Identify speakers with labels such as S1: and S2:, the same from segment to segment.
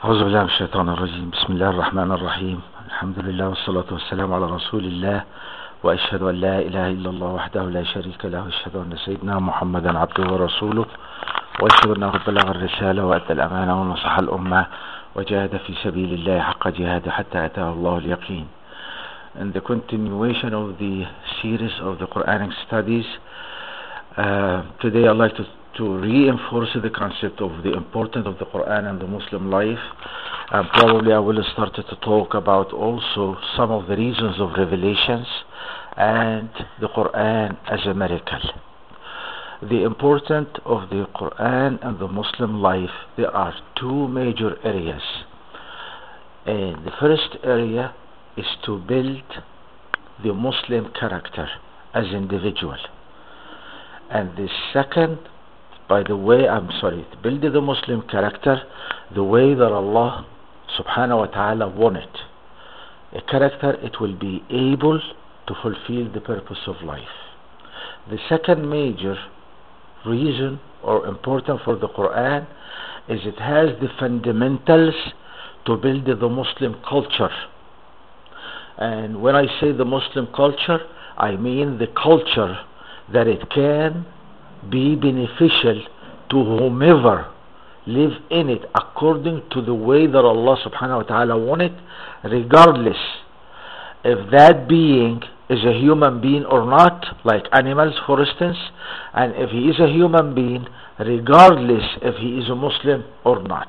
S1: أعوذ بالله من الشيطان الرجيم. بسم الله الرحمن الرحيم. الحمد لله والصلاة والسلام على رسول الله، وأشهد أن لا إله إلا الله وحده لا شريك له، وأشهد أن سيدنا محمدا عبده ورسوله، وأشهد أنه بلغ الرسالة وأدى الأمانة ونصح الأمة وجاهد في سبيل الله حق جهاده حتى أتاه الله اليقين. In the continuation of the series of the Quranic studies, today I'd like to reinforce the concept of the importance of the Quran and the Muslim life, and probably I will start to talk about also some of the reasons of revelations and the Quran as a miracle. The importance of the Quran and the Muslim life, there are two major areas. And the first area is to build the Muslim character as individual, and the second, to build the Muslim character the way that Allah subhanahu wa ta'ala wanted. A character it will be able to fulfill the purpose of life. The second major reason or important for the Quran is it has the fundamentals to build the Muslim culture. And when I say the Muslim culture, I mean the culture that it can be beneficial to whomever live in it according to the way that Allah subhanahu wa ta'ala wanted, regardless if that being is a human being or not, like animals for instance, and if he is a human being, regardless if he is a Muslim or not.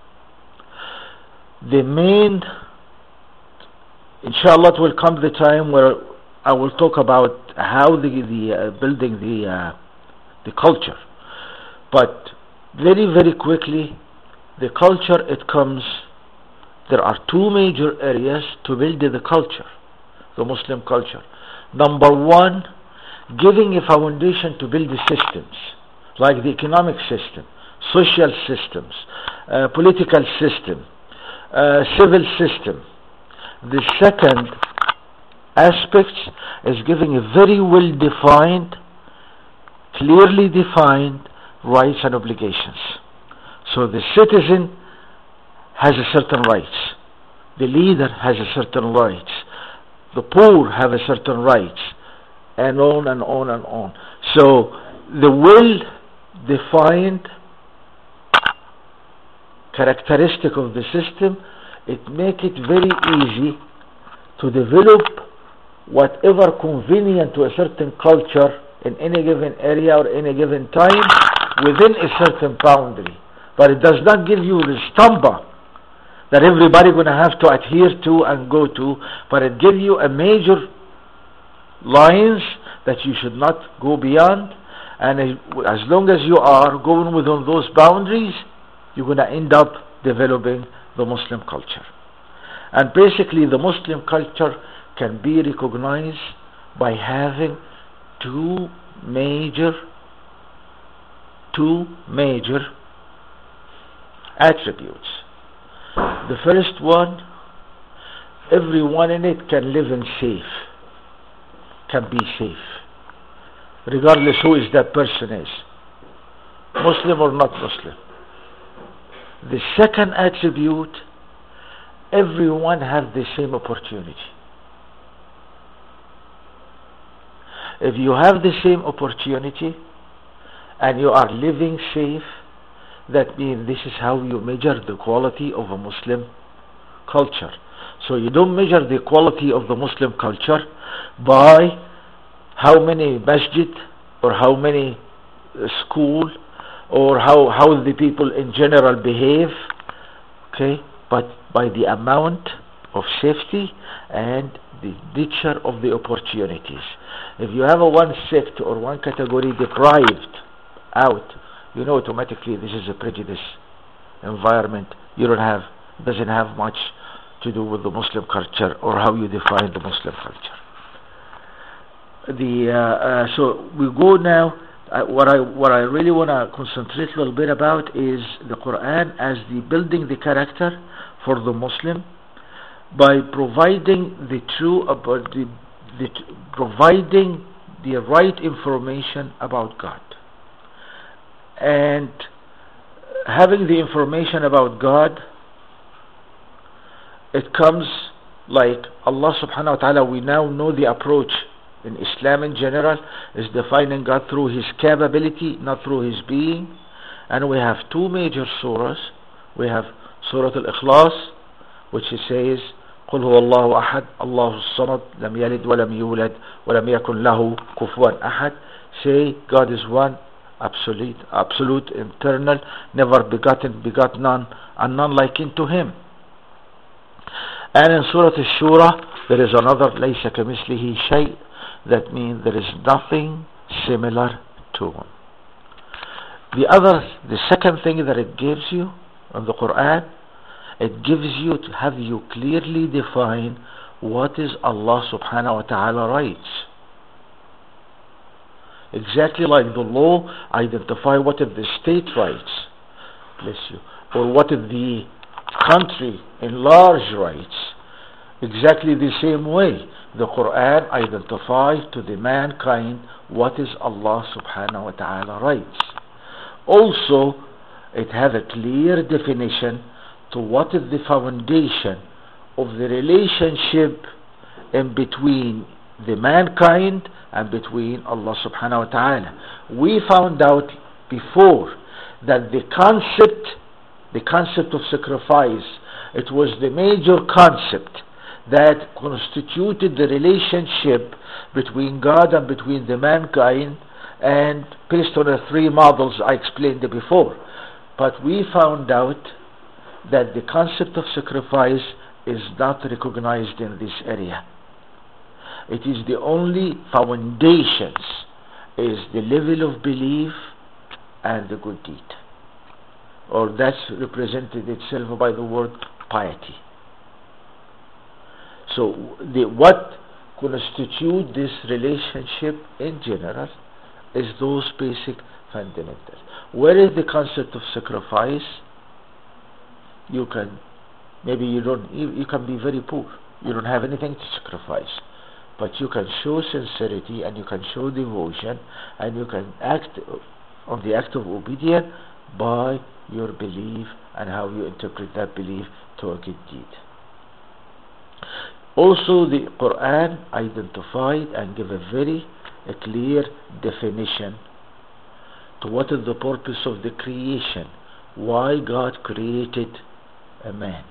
S1: The main, inshallah, it will come the time where I will talk about how building the culture, but very quickly, the culture there are two major areas to build the culture, the Muslim culture. Number one, giving a foundation to build the systems, like the economic system, social systems, political system, civil system. The second aspect is giving a very well defined, clearly defined rights and obligations. So the citizen has a certain rights, the leader has a certain rights, the poor have a certain rights, and on and on and on. So the well defined characteristic of the system, it make it very easy to develop whatever convenient to a certain culture in any given area or any given time within a certain boundary. But it does not give you the stampa that everybody going to have to adhere to and go to, but it gives you a major lines that you should not go beyond, and as long as you are going within those boundaries, you're going to end up developing the Muslim culture. And basically the Muslim culture can be recognized by having two major attributes. The first one, everyone in it can live in can be safe, regardless who is that person is, Muslim or not Muslim. The second attribute, everyone has the same opportunity. If you have the same opportunity and you are living safe, that means this is how you measure the quality of a Muslim culture. So you don't measure the quality of the Muslim culture by how many masjid or how many school or how the people in general behave, okay, but by the amount of safety and the nature of the opportunities. If you have a one sect or one category deprived out, you know automatically this is a prejudice environment. Doesn't have much to do with the Muslim culture or how you define the Muslim culture. So we go now. What I really want to concentrate a little bit about is the Quran as the building the character for the Muslim by providing providing the right information about God. And having the information about God it comes like Allah subhanahu wa ta'ala, we now know the approach in Islam in general is defining God through His capability, not through His being. And we have two major surahs. We have Surah Al-Ikhlas, which says قل هو الله أحد الله الصمد لم يلد ولم يولد ولم يكن له كفوا أحد. Say God is one, absolute, eternal, never begotten, begot none, and none likened to Him. And in Surah Al-Shura there is another ليس كمثله شيء. That means there is nothing similar to Him. The second thing that it gives you in the Quran, it gives you to have you clearly define what is Allah subhanahu wa ta'ala rights. Exactly like the law identify what is the state rights, bless you, or what is the country in large rights. Exactly the same way the Quran identifies to the mankind what is Allah subhanahu wa ta'ala rights. Also, it has a clear definition to what is the foundation of the relationship in between the mankind and between Allah subhanahu wa ta'ala. We found out before that the concept of sacrifice, it was the major concept that constituted the relationship between God and between the mankind, and based on the three models I explained before. But we found out that the concept of sacrifice is not recognized in this area. It is the only foundations is the level of belief and the good deed, or that's represented itself by the word piety. So what constitute this relationship in general is those basic fundamentals. Where is the concept of sacrifice? You can be very poor, you don't have anything to sacrifice, but you can show sincerity and you can show devotion and you can act on the act of obedience by your belief and how you interpret that belief to a good deed. Also, the Quran identified and gave a very clear definition to what is the purpose of the creation, why God created a man,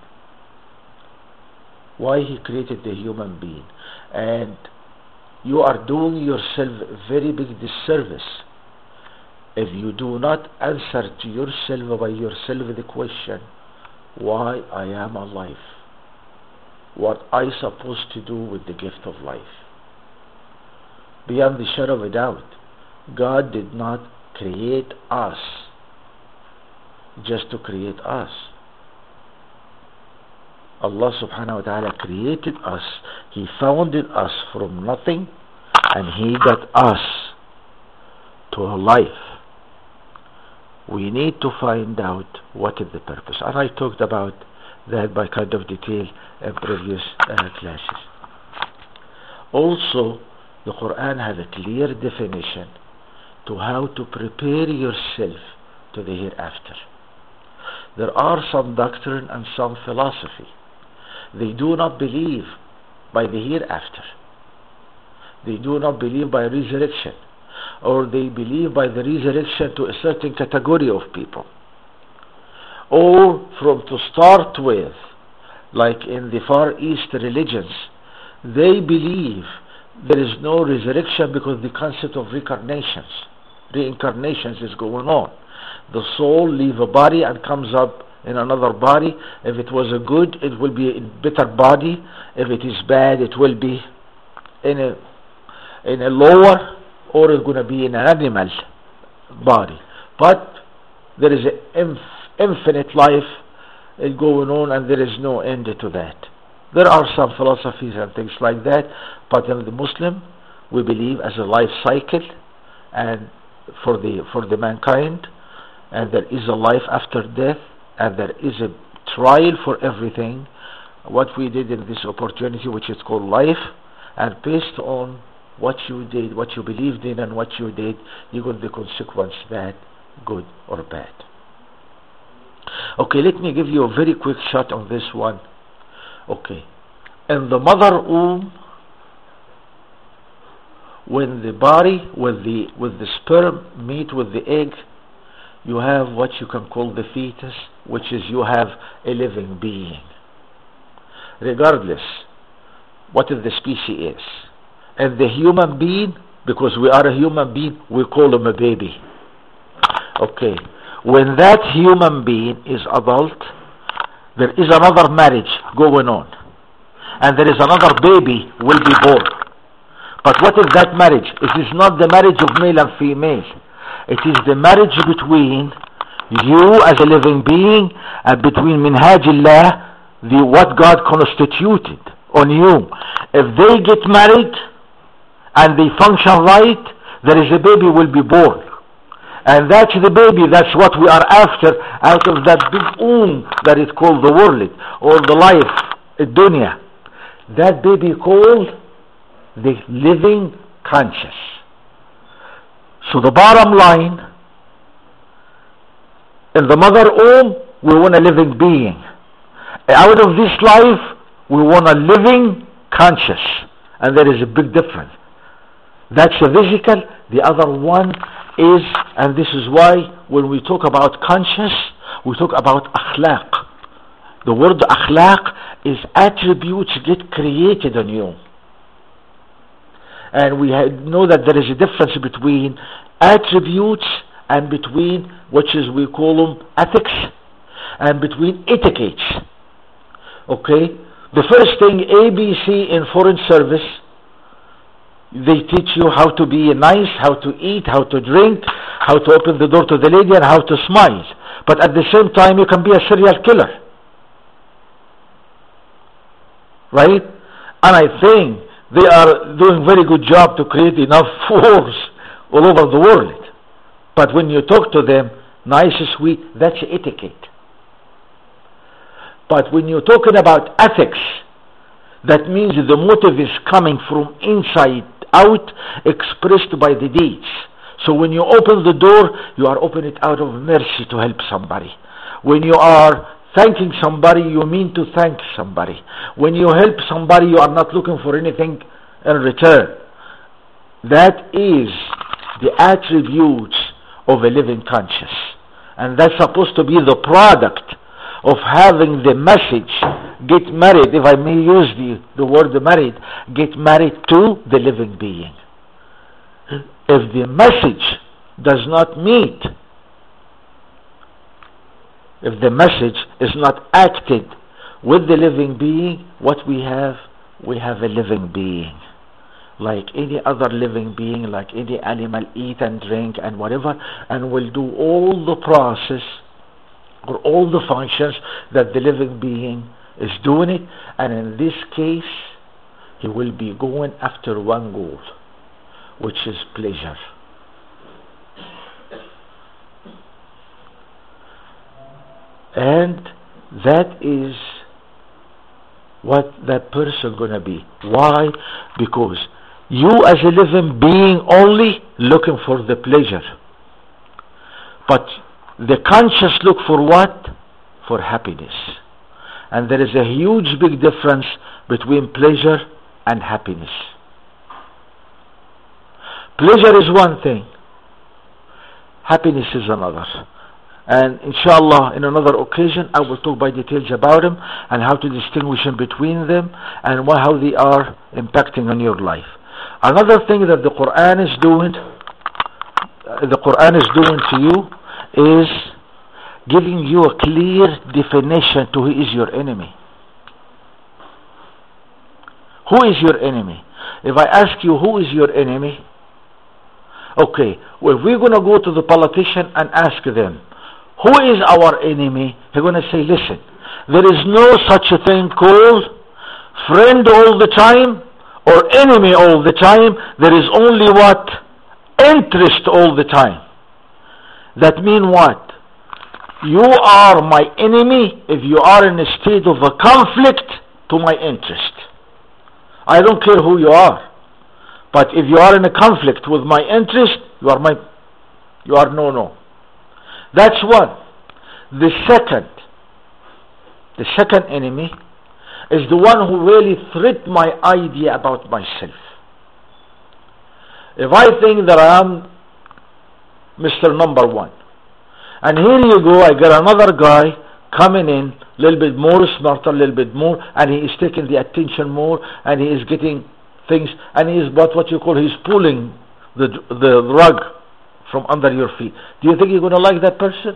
S1: why He created the human being. And you are doing yourself a very big disservice if you do not answer to yourself by yourself the question, why I am alive, what I supposed to do with the gift of life. Beyond the shadow of a doubt, God did not create us just to create us. Allah subhanahu wa ta'ala created us. He founded us from nothing and He got us to a life. We need to find out what is the purpose, and I talked about that by kind of detail in previous classes. Also, the Quran has a clear definition to how to prepare yourself to the hereafter. There are some doctrine and some philosophy. They do not believe by the hereafter. They do not believe by resurrection, or they believe by the resurrection to a certain category of people. Or from to start with, like in the Far East religions, they believe there is no resurrection because the concept of reincarnations is going on. The soul leaves a body and comes up in another body. If it was a good, it will be a better body. If it is bad, it will be in a lower, or it's going to be in an animal body. But there is an infinite life going on, and there is no end to that. There are some philosophies and things like that, but in the Muslim, we believe as a life cycle, and for the mankind, and there is a life after death, and there is a trial for everything. What we did in this opportunity, which is called life, and based on what you did, what you believed in, and what you did, you got the consequence, bad, good, or bad. Okay, let me give you a very quick shot on this one. Okay. In the mother womb, when the body with the sperm meet with the egg, you have what you can call the fetus, which is you have a living being, regardless what is the species is. And the human being, because we are a human being, we call him a baby. Okay. When that human being is adult, there is another marriage going on, and there is another baby will be born. But what is that marriage? It is not the marriage of male and female. It is the marriage between you as a living being and between Minhajillah, what God constituted on you. If they get married and they function right, there is a baby will be born. And that's the baby, that's what we are after, out of that big that is called the world, or the life, the dunya. That baby called the living conscious. So the bottom line, in the mother womb, we want a living being. Out of this life, we want a living conscious. And there is a big difference. That's the physical. The other one is, and this is why when we talk about conscious, we talk about akhlaq. The word akhlaq is attributes get created on you. And we know that there is a difference between attributes and between, which is we call them ethics, and between etiquettes. Okay? The first thing, ABC in foreign service, they teach you how to be nice, how to eat, how to drink, how to open the door to the lady, and how to smile. But at the same time, you can be a serial killer. Right? And I think they are doing very good job to create enough wars all over the world. But when you talk to them, nice, sweet, that's etiquette. But when you're talking about ethics, that means the motive is coming from inside out, expressed by the deeds. So when you open the door, you are opening it out of mercy to help somebody. When you are thanking somebody, you mean to thank somebody. When you help somebody, you are not looking for anything in return. That is the attributes of a living conscience. And that's supposed to be the product of having the message, get married, if I may use the word married, get married to the living being. If the message does not meet, if the message is not acted with the living being, what we have a living being. Like any other living being, like any animal, eat and drink and whatever, and will do all the process or all the functions that the living being is doing it. And in this case, he will be going after one goal, which is pleasure. And that is what that person gonna be. Why? Because you as a living being only looking for the pleasure. But the conscious look for what? For happiness. And there is a huge big difference between pleasure and happiness. Pleasure is one thing, happiness is another. And inshallah, in another occasion, I will talk by details about them and how to distinguish between them and how they are impacting on your life. Another thing that the Quran is doing to you is giving you a clear definition to who is your enemy. Who is your enemy? If I ask you who is your enemy, okay, well, we're going to go to the politician and ask them, who is our enemy? He's going to say, listen, there is no such a thing called friend all the time or enemy all the time. There is only what? Interest all the time. That means what? You are my enemy if you are in a state of a conflict to my interest. I don't care who you are. But if you are in a conflict with my interest, you are no. That's one. The second enemy is the one who really threat my idea about myself. If I think that I am Mr. Number One, and here you go, I got another guy coming in, a little bit more smarter, a little bit more, and he is taking the attention more, and he is getting things, and he is what you call, he's pulling the rug from under your feet. Do you think you're going to like that person?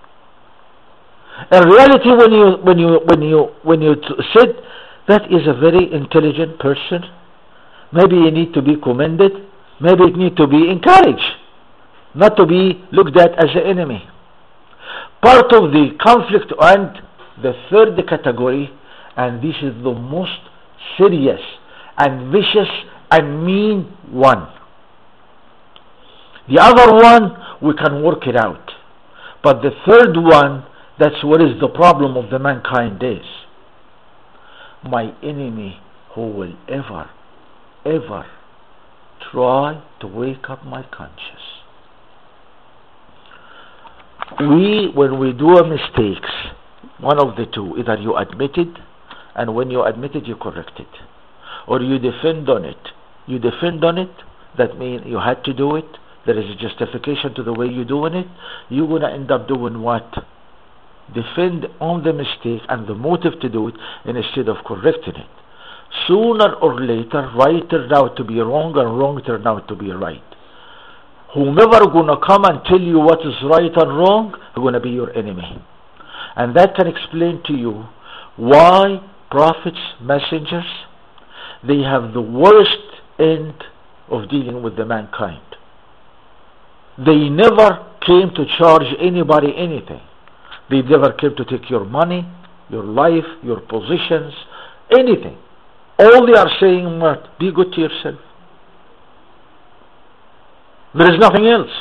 S1: In reality, when you said that is a very intelligent person, maybe you need to be commended, maybe it need to be encouraged, not to be looked at as an enemy. Part of the conflict, and the third category, and this is the most serious and vicious and mean one. The other one we can work it out, but the third one, that's what is the problem of the mankind is. My enemy who will ever try to wake up my conscience. When we do a mistakes, one of the two, either you admit it, and when you admit it, you correct it, or you defend on it. You defend on it, that means you had to do it, there is a justification to the way you're doing it. You're going to end up doing what? Defend on the mistake and the motive to do it, instead of correcting it. Sooner or later, right turned out to be wrong, and wrong turned out to be right. Whomever gonna come and tell you what is right and wrong are gonna be your enemy. And that can explain to you why prophets, messengers, they have the worst end of dealing with the mankind. They never came to charge anybody anything. They never came to take your money, your life, your positions, anything. All they are saying, what? Be good to yourself. There is nothing else.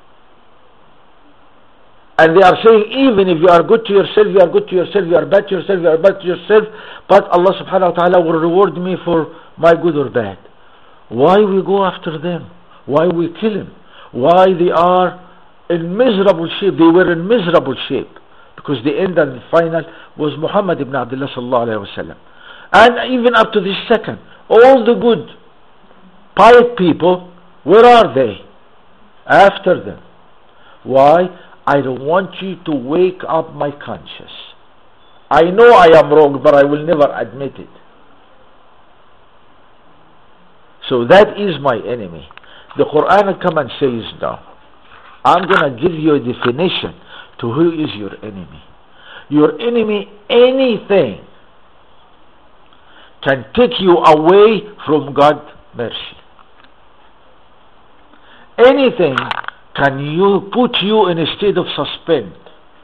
S1: And they are saying, even if you are good to yourself, you are good to yourself, you are bad to yourself, you are bad to yourself, but Allah subhanahu wa ta'ala will reward me for my good or bad. Why we go after them? Why we kill them? Why they are in miserable shape? They were in miserable shape, because the end and the final was Muhammad ibn Abdullah sallallahu alayhi wa sallam. And even up to this second, all the good, pious people, where are they? After them. Why? I don't want you to wake up my conscience. I know I am wrong, but I will never admit it. So that is my enemy. The Quran come and says now, I'm going to give you a definition to who is your enemy. Your enemy, anything can take you away from God's mercy. Anything can you put you in a state of suspense.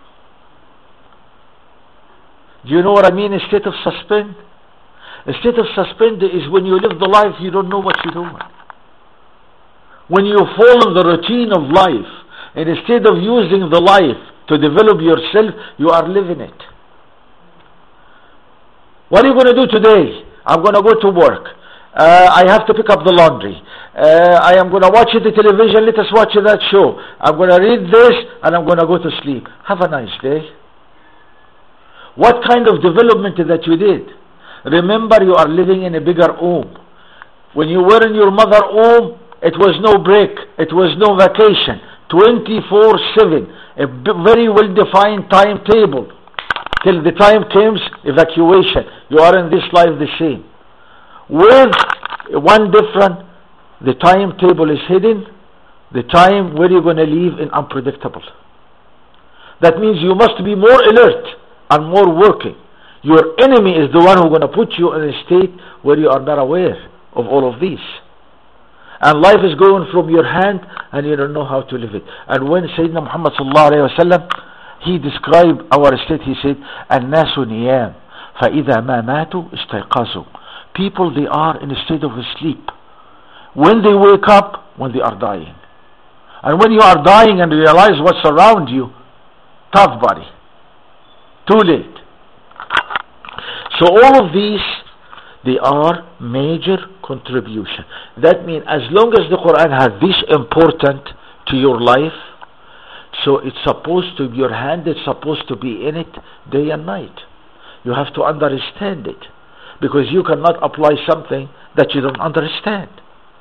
S1: Do you know what I mean, a state of suspense? A state of suspense is when you live the life you don't know what you're doing. When you follow the routine of life, and instead of using the life to develop yourself, you are living it. What are you going to do today? I'm going to go to work. I have to pick up the laundry. I am going to watch the television. Let us watch that show. I'm going to read this, and I'm going to go to sleep. Have a nice day. What kind of development that you did? Remember, you are living in a bigger home. When you were in your mother home, it was no break. It was no vacation. 24/7. A very well-defined timetable. Till the time comes evacuation. You are in this life the same. With one different, the timetable is hidden. The time where you're going to live in unpredictable. That means you must be more alert and more working. Your enemy is the one who's going to put you in a state where you are not aware of all of these. And life is going from your hand and you don't know how to live it. And when Sayyidina Muhammad sallallahu alayhi wa sallam, he described our state, he said, الناس نيام فإذا ما ماتوا استيقظوا. People, they are in a state of sleep. When they wake up, when they are dying. And when you are dying and realize what's around you, tough body. Too late. So all of these, they are major contribution. That means as long as the Quran has this important to your life, so it's supposed to be your hand, it's supposed to be in it day and night. You have to understand it. because you cannot apply something that you don't understand.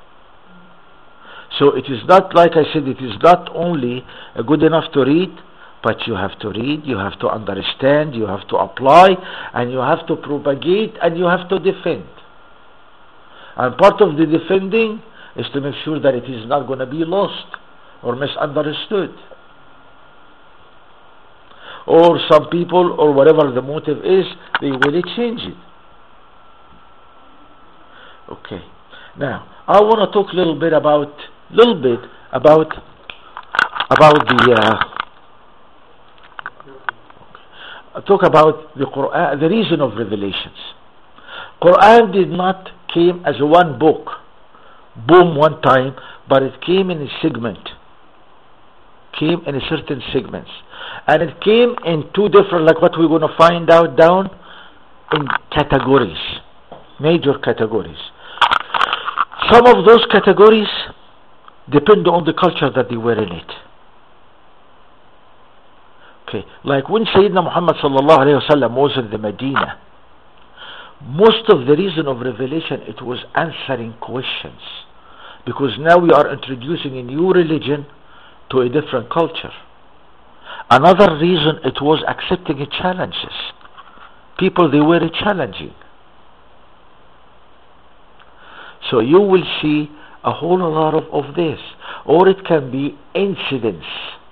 S1: So it is not, like I said, it is not only good enough to read, but you have to read, you have to understand, you have to apply, and you have to propagate, and you have to defend. And part of the defending is to make sure that it is not going to be lost or misunderstood. Or some people, or whatever the motive is, they will change it. Okay. Now, I want to talk a little bit about the talk about the Quran, the reason of revelations. Quran did not came as one book, boom, one time, but it came in a segment, came in a certain segments, and it came in two different, like what we're going to find out down, in categories, major categories. Some of those categories depend on the culture that they were in it. Okay, like when Sayyidina Muhammad sallallahu alayhi wa sallam was in the Medina, most of the reason of revelation, it was answering questions, because now we are introducing a new religion to a different culture. Another reason, it was accepting challenges. People, they were challenging. So you will see a whole lot of this. Or it can be incidents.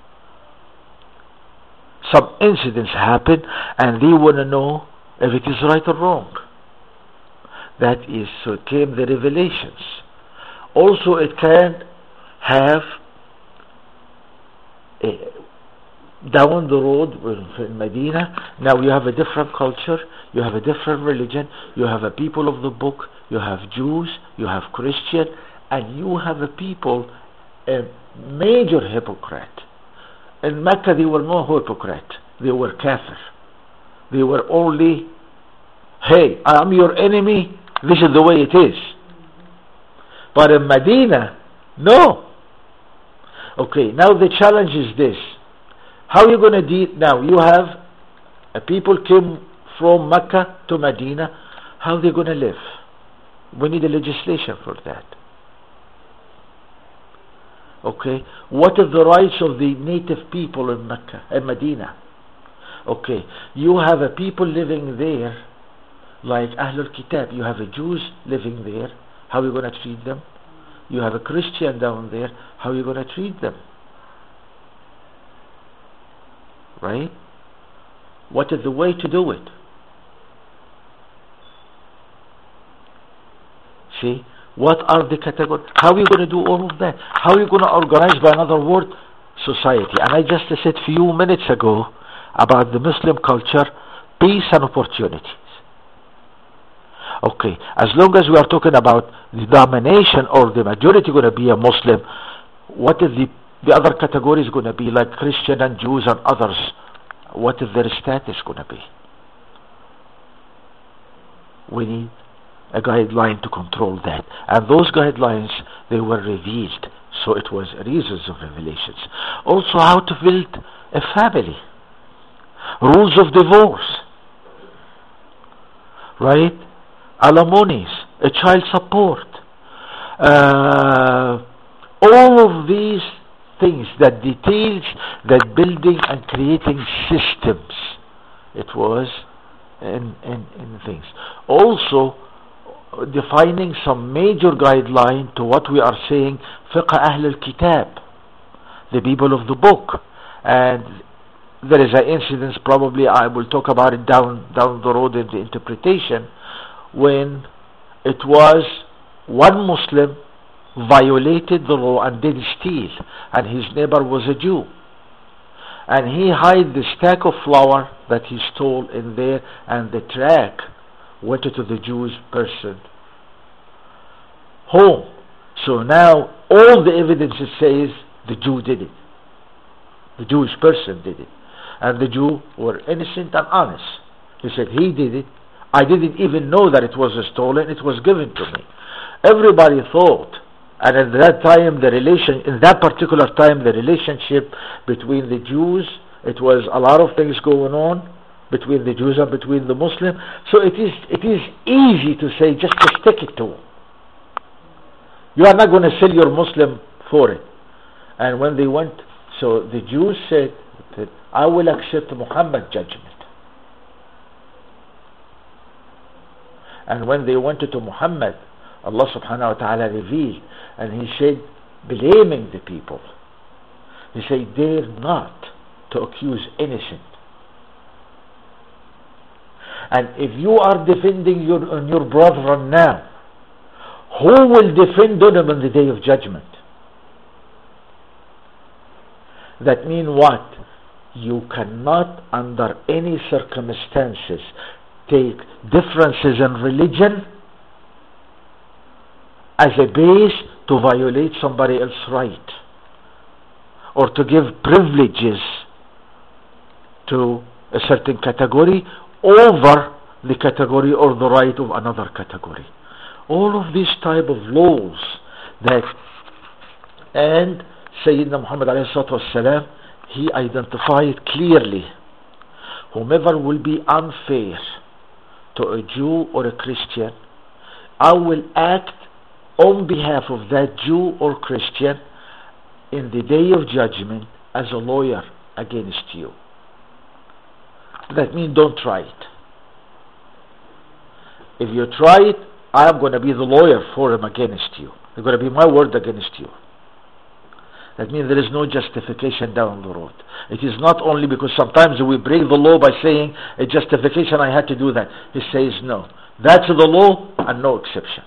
S1: Some incidents happen and they want to know if it is right or wrong. That is, so came the revelations. Also it can have down the road in Medina, now you have a different culture, you have a different religion, you have a people of the book, you have Jews, you have Christian, and you have a people, a major hypocrite. In Mecca they were no hypocrite, they were kafir. They were only, hey, I am your enemy, this is the way it is. But in Medina, no. Okay, now the challenge is this. How are you going to deal? Now you have a people came from Mecca to Medina. How are they going to live? We need a legislation for that. Okay, what are the rights of the native people in Mecca and Medina? Okay, you have a people living there like Ahlul Kitab. You have a Jews living there. How are you going to treat them? You have a Christian down there. How are you going to treat them? Right? What is the way to do it? See? What are the categories? How are you going to do all of that? How are you going to organize, by another word, society? And I just said a few minutes ago about the Muslim culture, peace and opportunities. Okay, as long as we are talking about the domination or the majority going to be a Muslim, what is the other categories going to be, like Christian and Jews and others? What is their status going to be? We need a guideline to control that, and those guidelines, they were revealed, so it was reasons of revelations. Also, how to build a family, rules of divorce, right? Alimonies, a child support, all of these things that details that building and creating systems. It was in things. Also defining some major guideline to what we are saying, fiqh Ahl al-Kitab, the people of the book. And there is an incident, probably I will talk about it down the road in the interpretation, when it was one Muslim violated the law and did steal, and his neighbor was a Jew, and he hid the stack of flour that he stole in there, and the track went to the Jewish person home. So now all the evidence says the Jew did it, the Jewish person did it, and the Jew were innocent and honest. He said, he did it, I didn't even know that it was stolen, it was given to me. Everybody thought, and at that time in that particular time the relationship between the Jews, it was a lot of things going on, between the Jews and between the Muslims. So it is easy to say, just to stick it to. You are not going to sell your Muslim for it. And when they went, so the Jews said that I will accept Muhammad's judgment. And when they went to Muhammad, Allah subhanahu wa ta'ala revealed, and he said, blaming the people, he said, dare not to accuse innocent. And if you are defending your brethren now, who will defend them on the day of judgment? That means what? You cannot under any circumstances take differences in religion as a base to violate somebody else's right, or to give privileges to a certain category over the category or the right of another category. All of these type of laws that, and Sayyidina Muhammad alayhi salatu wasalam, he identified clearly, whomever will be unfair to a Jew or a Christian, I will act on behalf of that Jew or Christian in the day of judgment as a lawyer against you. That means don't try it. If you try it, I am going to be the lawyer for him against you. It's going to be my word against you. That means there is no justification down the road. It is not only because sometimes we break the law by saying a justification, I had to do that. He says no. That's the law and no exception.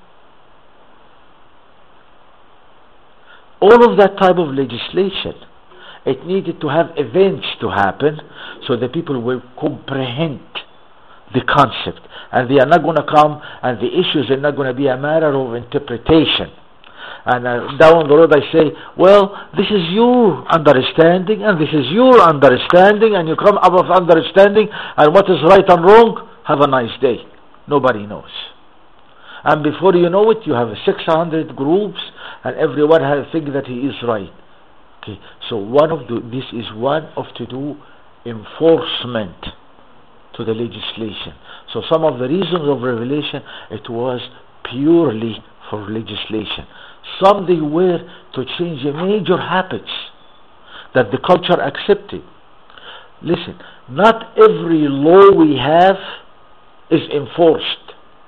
S1: All of that type of legislation, it needed to have events to happen so the people will comprehend the concept, and they are not going to come, and the issues are not going to be a matter of interpretation. And down the road I say, well, this is your understanding and this is your understanding, and you come up with understanding, and what is right and wrong, have a nice day. Nobody knows. And before you know it, you have 600 groups, and everyone has think that he is right. Okay, so this is one of to do enforcement to the legislation. So some of the reasons of revelation, it was purely for legislation. Some they were to change major habits that the culture accepted. Listen, not every law we have is enforced.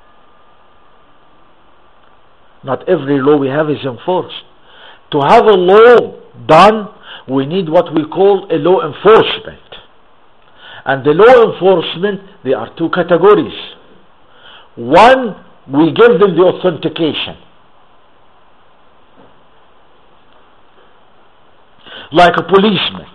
S1: Not every law we have is enforced. To have a law done, we need what we call a law enforcement. And the law enforcement, there are two categories. One, we give them the authentication. Like a policeman.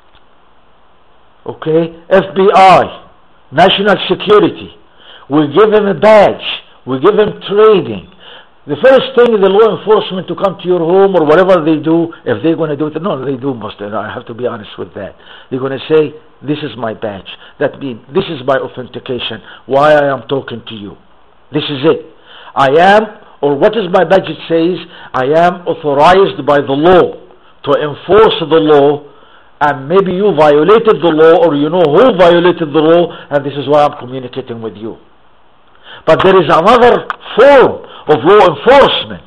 S1: Okay? FBI, National Security. We give them a badge. We give them training. The first thing, the law enforcement to come to your home or whatever they do, if they're going to do it, no, they do most of it. I have to be honest with that. They're going to say, this is my badge. That means, this is my authentication, why I am talking to you. This is it. I am, or what is my badge? It says, I am authorized by the law to enforce the law, and maybe you violated the law, or you know who violated the law, and this is why I'm communicating with you. But there is another form of law enforcement.